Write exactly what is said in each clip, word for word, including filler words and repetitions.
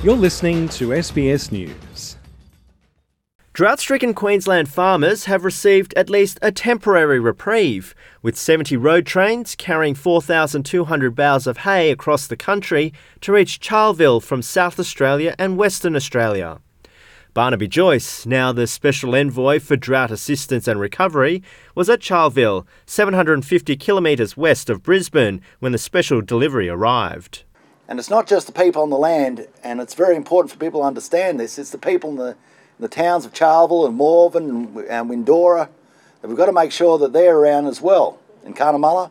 You're listening to S B S News. Drought-stricken Queensland farmers have received at least a temporary reprieve, with seventy road trains carrying four thousand two hundred bales of hay across the country to reach Charleville from South Australia and Western Australia. Barnaby Joyce, now the Special Envoy for Drought Assistance and Recovery, was at Charleville, seven hundred fifty kilometres west of Brisbane, when the special delivery arrived. And it's not just the people on the land, and it's very important for people to understand this, it's the people in the, in the towns of Charleville and Morven and, and Windora that we've got to make sure that they're around as well, in Cunnamulla.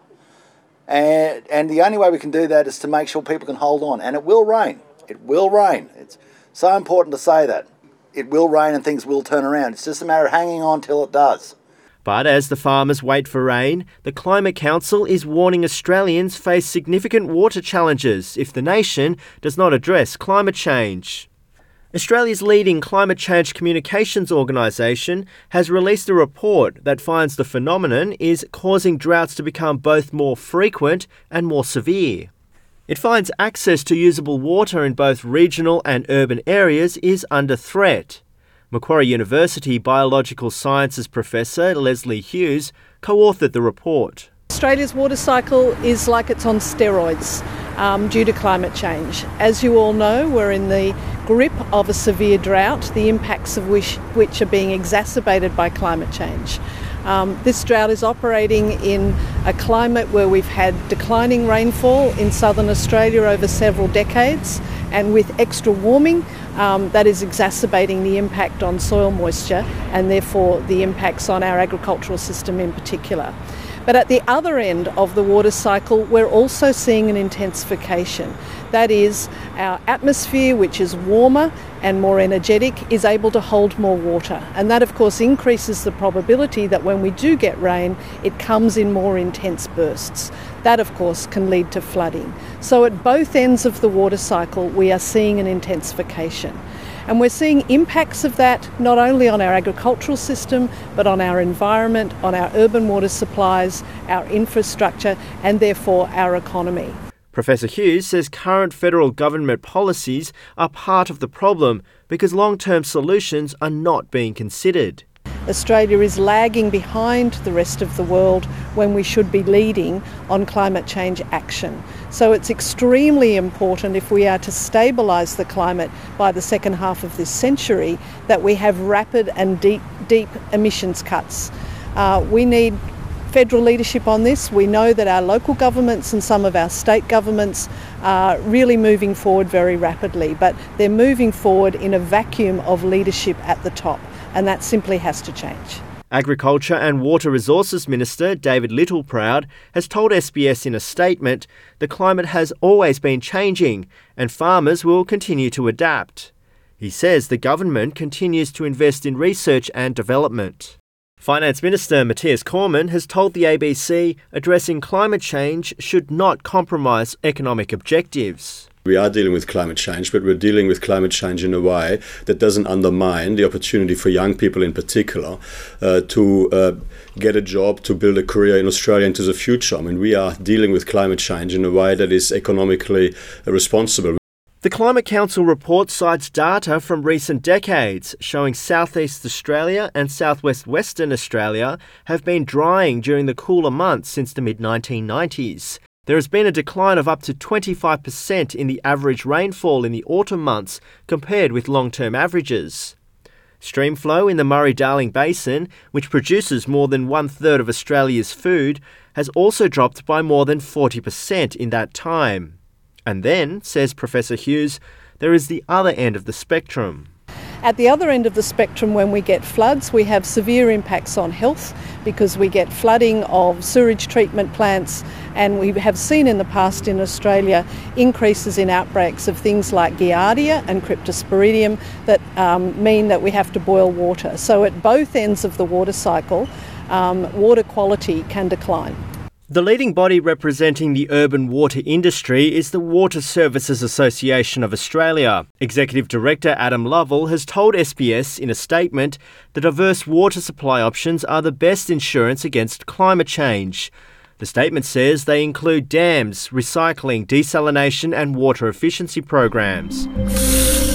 And, and the only way we can do that is to make sure people can hold on. And it will rain. It will rain. It's so important to say that. It will rain and things will turn around. It's just a matter of hanging on till it does. But as the farmers wait for rain, the Climate Council is warning Australians face significant water challenges if the nation does not address climate change. Australia's leading climate change communications organisation has released a report that finds the phenomenon is causing droughts to become both more frequent and more severe. It finds access to usable water in both regional and urban areas is under threat. Macquarie University Biological Sciences Professor Leslie Hughes co-authored the report. Australia's water cycle is like it's on steroids um, due to climate change. As you all know, we're in the grip of a severe drought, the impacts of which, which are being exacerbated by climate change. Um, this drought is operating in a climate where we've had declining rainfall in southern Australia over several decades, and with extra warming, um, that is exacerbating the impact on soil moisture and therefore the impacts on our agricultural system in particular. But at the other end of the water cycle, we're also seeing an intensification. That is, our atmosphere, which is warmer and more energetic, is able to hold more water. And that, of course, increases the probability that when we do get rain, it comes in more intense bursts. That, of course, can lead to flooding. So at both ends of the water cycle, we are seeing an intensification. And we're seeing impacts of that not only on our agricultural system, but on our environment, on our urban water supplies, our infrastructure, and therefore our economy. Professor Hughes says current federal government policies are part of the problem because long-term solutions are not being considered. Australia is lagging behind the rest of the world when we should be leading on climate change action. So it's extremely important, if we are to stabilise the climate by the second half of this century, that we have rapid and deep, deep emissions cuts. Uh, we need federal leadership on this. We know that our local governments and some of our state governments are really moving forward very rapidly, but they're moving forward in a vacuum of leadership at the top. And that simply has to change. Agriculture and Water Resources Minister David Littleproud has told S B S in a statement the climate has always been changing and farmers will continue to adapt. He says the government continues to invest in research and development. Finance Minister Matthias Cormann has told the A B C addressing climate change should not compromise economic objectives. We are dealing with climate change, but we're dealing with climate change in a way that doesn't undermine the opportunity for young people in particular uh, to uh, get a job, to build a career in Australia into the future. I mean, we are dealing with climate change in a way that is economically uh, responsible. The Climate Council report cites data from recent decades showing southeast Australia and southwest Western Australia have been drying during the cooler months since the mid nineteen nineties. There has been a decline of up to twenty-five percent in the average rainfall in the autumn months compared with long-term averages. Stream flow in the Murray-Darling Basin, which produces more than one-third of Australia's food, has also dropped by more than forty percent in that time. And then, says Professor Hughes, there is the other end of the spectrum. At the other end of the spectrum, when we get floods, we have severe impacts on health because we get flooding of sewage treatment plants, and we have seen in the past in Australia increases in outbreaks of things like Giardia and Cryptosporidium that um, mean that we have to boil water. So at both ends of the water cycle, um, water quality can decline. The leading body representing the urban water industry is the Water Services Association of Australia. Executive Director Adam Lovell has told S B S in a statement that diverse water supply options are the best insurance against climate change. The statement says they include dams, recycling, desalination and water efficiency programs.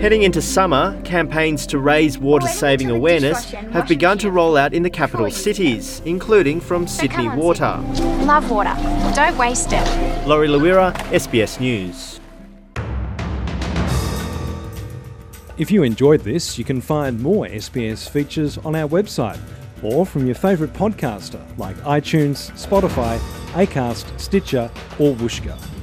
Heading into summer, campaigns to raise water-saving awareness have begun to roll out in the capital cities, including from Sydney Water. Love water. Don't waste it. Laurie Lawira, S B S News. If you enjoyed this, you can find more S B S features on our website or from your favourite podcaster like iTunes, Spotify, Acast, Stitcher or Whooshkaa.